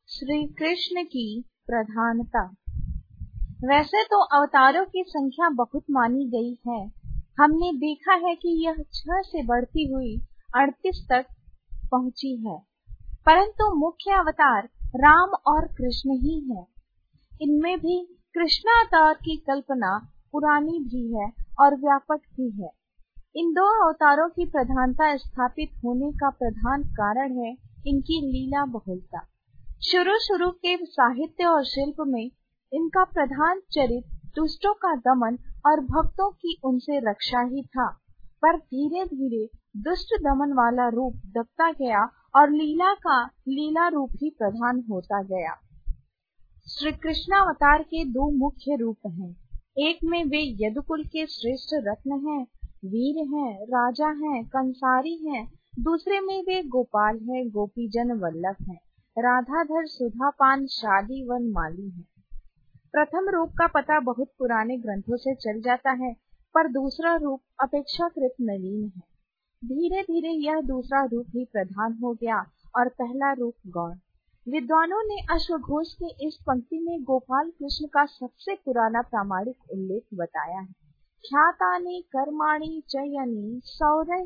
श्री कृष्ण की प्रधानता। वैसे तो अवतारों की संख्या बहुत मानी गई है। हमने देखा है कि यह 6 से बढ़ती हुई 38 तक पहुंची है, परंतु मुख्य अवतार राम और कृष्ण ही है। इनमें भी कृष्णावतार की कल्पना पुरानी भी है और व्यापक भी है। इन दो अवतारों की प्रधानता स्थापित होने का प्रधान कारण है इनकी लीला बहुलता। शुरू के साहित्य और शिल्प में इनका प्रधान चरित्र दुष्टों का दमन और भक्तों की उनसे रक्षा ही था, पर धीरे धीरे दुष्ट दमन वाला रूप दबता गया और लीला रूप ही प्रधान होता गया। श्री कृष्णावतार के दो मुख्य रूप हैं। एक में वे यदुकुल के श्रेष्ठ रत्न हैं, वीर हैं, राजा हैं, कंसारी हैं। दूसरे में वे गोपाल हैं, गोपीजन वल्लभ हैं, राधाधर सुधापान शादी वन माली हैं। प्रथम रूप का पता बहुत पुराने ग्रंथों से चल जाता है, पर दूसरा रूप अपेक्षाकृत नवीन है। धीरे धीरे यह दूसरा रूप ही प्रधान हो गया और पहला रूप गौण। विद्वानों ने अश्वघोष के इस पंक्ति में गोपाल कृष्ण का सबसे पुराना प्रामाणिक उल्लेख बताया है। ख्यातानि कर्माणि चयनि सौरैः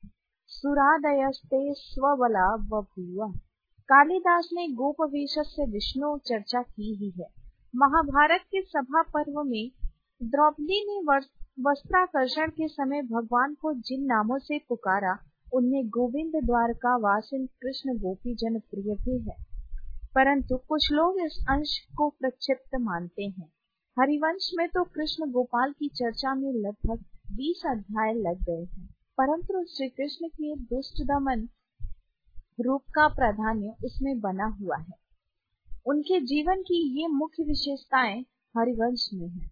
सुरादयस्ते स्वबला बभूव। कालिदास ने गोपवेश से विष्णु चर्चा की ही है। महाभारत के सभा पर्व में द्रौपदी ने वस्त्राकर्षण के समय भगवान को जिन नामों से पुकारा, उनमें गोविंद, द्वारका वासिन, कृष्ण, गोपीजन प्रिय भी है। परंतु कुछ लोग इस अंश को प्रक्षिप्त मानते हैं। हरिवंश में तो कृष्ण गोपाल की चर्चा में लगभग 20 अध्याय लग गए हैं, परंतु श्री कृष्ण के दुष्ट दमन रूप का प्राधान्य उसमें बना हुआ है। उनके जीवन की ये मुख्य विशेषताएं हरिवंश में हैं।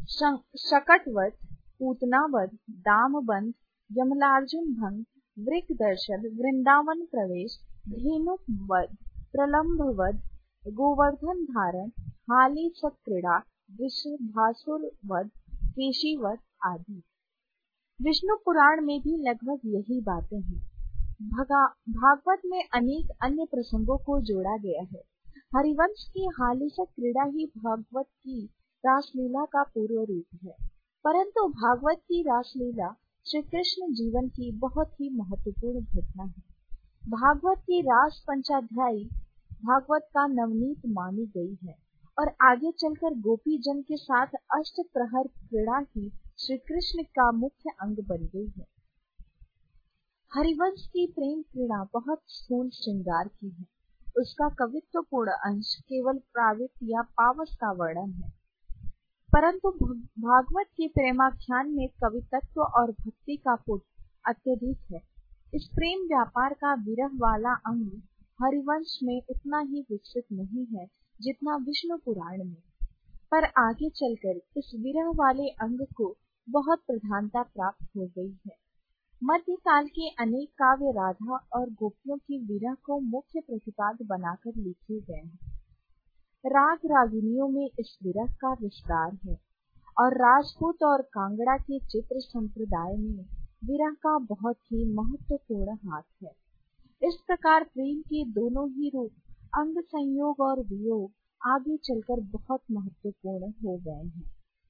शकटवध, पूतनावध, दामबंध, यमलार्जुन भंग, वृक दर्शन, वृंदावन प्रवेश, धेनुक वध, प्रलंब वध, गोवर्धन धारण, हाली क्रीड़ा, वृषभासुर वध, केशी वध आदि। विष्णु पुराण में भी लगभग यही बातें हैं। भागवत में अनेक अन्य प्रसंगों को जोड़ा गया है। हरिवंश की हालिसक क्रीड़ा ही भागवत की रासलीला का पूर्व रूप है, परंतु भागवत की रासलीला श्री कृष्ण जीवन की बहुत ही महत्वपूर्ण घटना है। भागवत की रास पंचाध्यायी भागवत का नवनीत मानी गई है और आगे चलकर गोपी जन के साथ अष्ट प्रहर क्रीड़ा ही श्री कृष्ण का मुख्य अंग बन गई है। हरिवंश की प्रेम क्रीड़ा बहुत स्थूल श्रृंगार की है। उसका कवित्वपूर्ण अंश केवल प्रावित या पावस का वर्णन है, परंतु भागवत के प्रेमाख्यान में कवित्व और भक्ति का पुट अत्यधिक है। इस प्रेम व्यापार का विरह वाला अंग हरिवंश में उतना ही विकसित नहीं है जितना विष्णु पुराण में, पर आगे चलकर इस विरह वाले अंग को बहुत प्रधानता प्राप्त हो गई है। मध्यकाल के अनेक काव्य राधा और गोपियों की विरह को मुख्य प्रतिपाद्य बनाकर लिखे गए हैं। राग रागिनियों में इस विरह का विस्तार है और राजपूत और कांगड़ा के चित्र संप्रदाय में विरह का बहुत ही महत्वपूर्ण हाथ है। इस प्रकार प्रेम के दोनों ही रूप, अंग संयोग और वियोग, आगे चलकर बहुत महत्वपूर्ण हो गए हैं।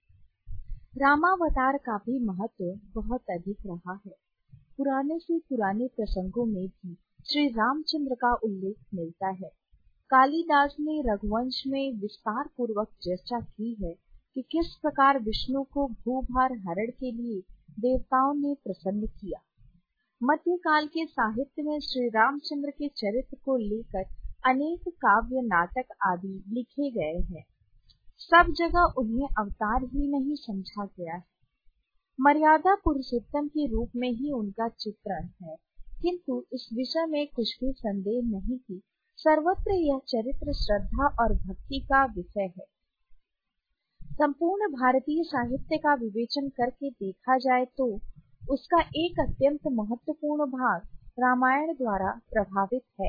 रामावतार का भी महत्व बहुत अधिक रहा है। पुराने से पुराने प्रसंगों में भी श्री रामचंद्र का उल्लेख मिलता है। कालिदास ने रघुवंश में विस्तार पूर्वक चर्चा की है कि किस प्रकार विष्णु को भूभार हरण के लिए देवताओं ने प्रसन्न किया। मध्यकाल के साहित्य में श्री रामचंद्र के चरित्र को लेकर अनेक काव्य, नाटक आदि लिखे गए हैं। सब जगह उन्हें अवतार ही नहीं समझा गया है, मर्यादा पुरुषोत्तम के रूप में ही उनका चित्रण है। किंतु इस विषय में कुछ भी संदेह नहीं कि सर्वत्र यह चरित्र श्रद्धा और भक्ति का विषय है। संपूर्ण भारतीय साहित्य का विवेचन करके देखा जाए तो उसका एक अत्यंत महत्वपूर्ण भाग रामायण द्वारा प्रभावित है।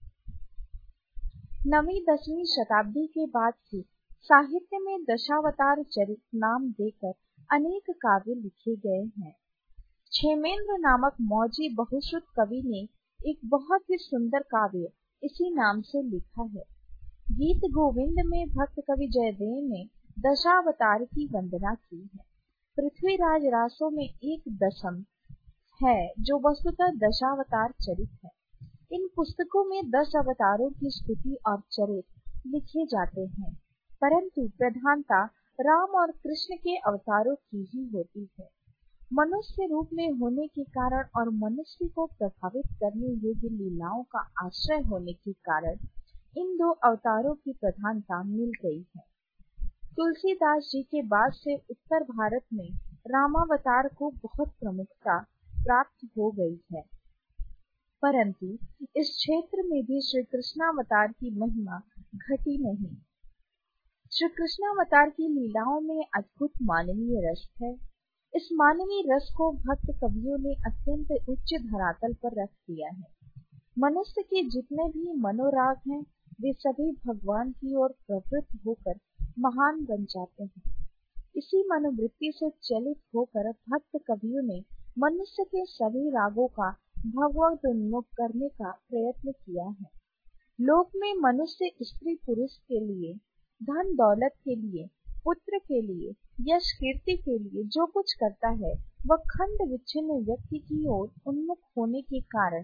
9वीं-10वीं शताब्दी के बाद से साहित्य में दशावतार चरित्र नाम देकर अनेक काव्य लिखे गए हैं। क्षेमेंद्र नामक मौजी बहुश्रुत कवि ने एक बहुत ही सुंदर काव्य इसी नाम से लिखा है। गीत गोविंद में भक्त कवि जयदेव ने दशावतार की वंदना की है। पृथ्वीराज रासों में एक दशम है जो वस्तुतः दशावतार चरित है। इन पुस्तकों में 10 अवतारों की स्तुति और चरित लिखे जाते हैं, परंतु प्रधानता राम और कृष्ण के अवतारों की ही होती है। मनुष्य रूप में होने के कारण और मनुष्य को प्रभावित करने योग्य लीलाओं का आश्रय होने के कारण इन दो अवतारों की प्रधानता मिल गई है। तुलसीदास जी के बाद से उत्तर भारत में रामावतार को बहुत प्रमुखता प्राप्त हो गई है, परंतु इस क्षेत्र में भी श्री कृष्णावतार की महिमा घटी नहीं। श्री कृष्णावतार की लीलाओं में अद्भुत मानवीय रस है। इस मानवीय रस को भक्त कवियों ने अत्यंत उच्च धरातल पर रख दिया है। मनुष्य के जितने भी मनोराग हैं, वे सभी भगवान की ओर प्रवृत्त होकर महान बन जाते हैं। इसी मनोवृत्ति से चलित होकर भक्त कवियों ने मनुष्य के सभी रागों का भगवत उन्मुख करने का प्रयत्न किया है। लोक में मनुष्य स्त्री पुरुष के लिए, धन दौलत के लिए, पुत्र के लिए, यश कीर्ति के लिए जो कुछ करता है, वह खंड विच्छिन्न व्यक्ति की ओर उन्मुख होने के कारण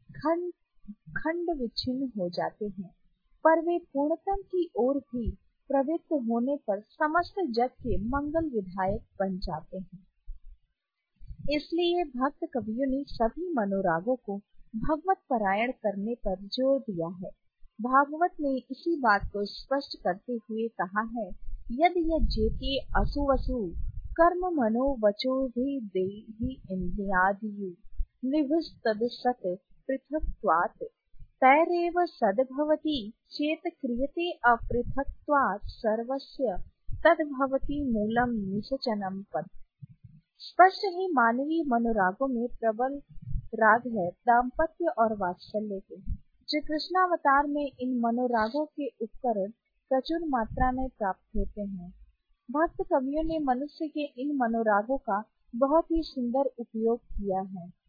खंड विच्छिन्न हो जाते हैं, पर वे पूर्णतम की ओर भी प्रवृत्त होने पर समस्त जग के मंगल विधायक बन जाते हैं। इसलिए भक्त कवियों ने सभी मनोरागों को भगवत परायण करने पर जोर दिया है। भागवत ने इसी बात को स्पष्ट करते हुए कहा है, यदि यज्ञेते असुवसु कर्म मनो वचो भी देहि इंद्रियादियु निभस्तदसत पृथक्त्वात् तैरेव सद्भवति चेत क्रियते अपृथक्त्वात् सर्वस्य तद्भवति मूलम निश्चनम पद। स्पष्ट ही मानवीय मनोरागों में प्रबल राग है दाम्पत्य और वात्सल्य के। श्री कृष्णावतार में इन मनोरागों के उपकरण प्रचुर मात्रा में प्राप्त होते हैं। भक्त कवियों ने मनुष्य के इन मनोरागों का बहुत ही सुंदर उपयोग किया है।